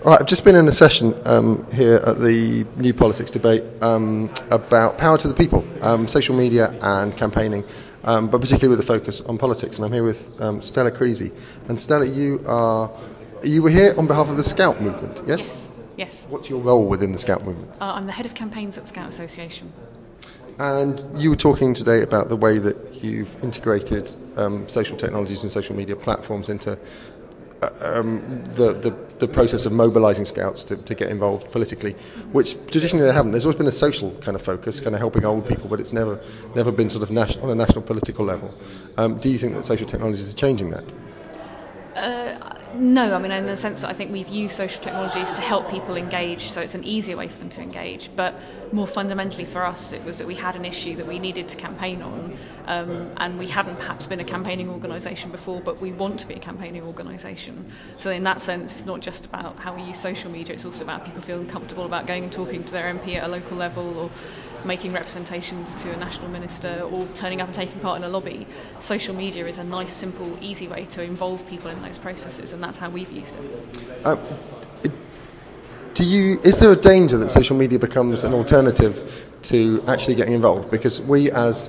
All right, I've just been in a session here at the New Politics debate about power to the people, social media and campaigning, but particularly with a focus on politics. And I'm here with Stella Creasy. And Stella, you were here on behalf of the Scout movement, yes? Yes. What's your role within the Scout movement? I'm the head of campaigns at Scout Association. And you were talking today about the way that you've integrated social technologies and social media platforms into the process of mobilising Scouts to get involved politically, which traditionally they haven't. There's always been a social kind of focus, kind of helping old people, but it's never been sort of on a national political level. Do you think that social technologies are changing that? No, I mean, in the sense that I think we've used social technologies to help people engage, so it's an easier way for them to engage. But more fundamentally for us, it was that we had an issue that we needed to campaign on, and we hadn't perhaps been a campaigning organisation before, but we want to be a campaigning organisation. So in that sense, it's not just about how we use social media, it's also about people feeling comfortable about going and talking to their MP at a local level, or making representations to a national minister, or turning up and taking part in a lobby. Social media is a nice, simple, easy way to involve people in those processes, and that's how we've used it. Is there a danger that social media becomes an alternative to actually getting involved? Because we as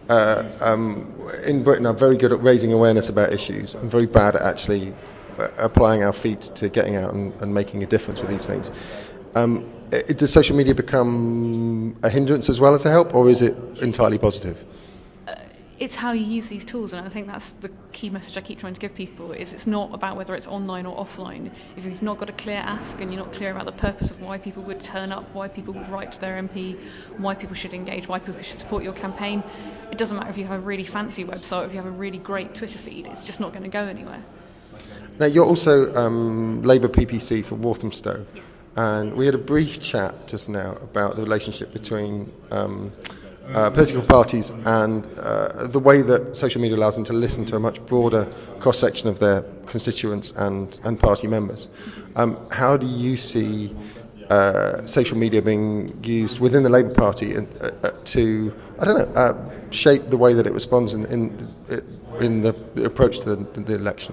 in Britain are very good at raising awareness about issues and very bad at actually applying our feet to getting out and making a difference with these things. Does social media become a hindrance as well as a help, or is it entirely positive? It's how you use these tools, and I think that's the key message I keep trying to give people, is it's not about whether it's online or offline. If you've not got a clear ask and you're not clear about the purpose of why people would turn up, why people would write to their MP, why people should engage, why people should support your campaign, it doesn't matter if you have a really fancy website or if you have a really great Twitter feed, it's just not going to go anywhere. Now, you're also Labour PPC for Walthamstow. Yes. And we had a brief chat just now about the relationship between political parties and the way that social media allows them to listen to a much broader cross-section of their constituents and party members. How do you see social media being used within the Labour Party to, shape the way that it responds in the approach to the election?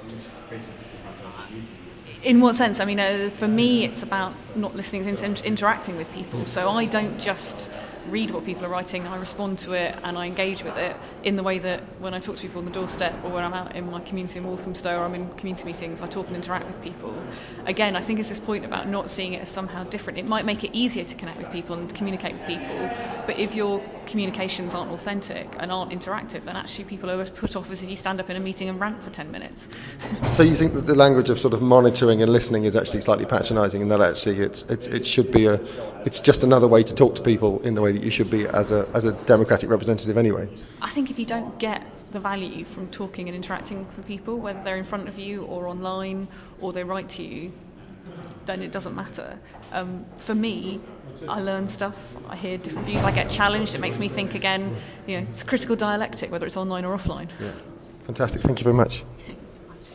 In what sense? I mean, for me, it's about not listening, it's interacting with people. So I don't just read what people are writing, I respond to it and I engage with it in the way that when I talk to people on the doorstep, or when I'm out in my community in Walthamstow, or I'm in community meetings, I talk and interact with people. Again, I think it's this point about not seeing it as somehow different. It might make it easier to connect with people and communicate with people, but if your communications aren't authentic and aren't interactive, then actually people are put off as if you stand up in a meeting and rant for 10 minutes. So you think that the language of sort of monitoring and listening is actually slightly patronising, and that actually it should be it's just another way to talk to people in the way that you should be as a democratic representative anyway? I think if you don't get the value from talking and interacting with people, whether they're in front of you or online or they write to you, then it doesn't matter. For me, I learn stuff, I hear different views, I get challenged, it makes me think again. It's a critical dialectic, whether it's online or offline. Yeah. Fantastic, thank you very much.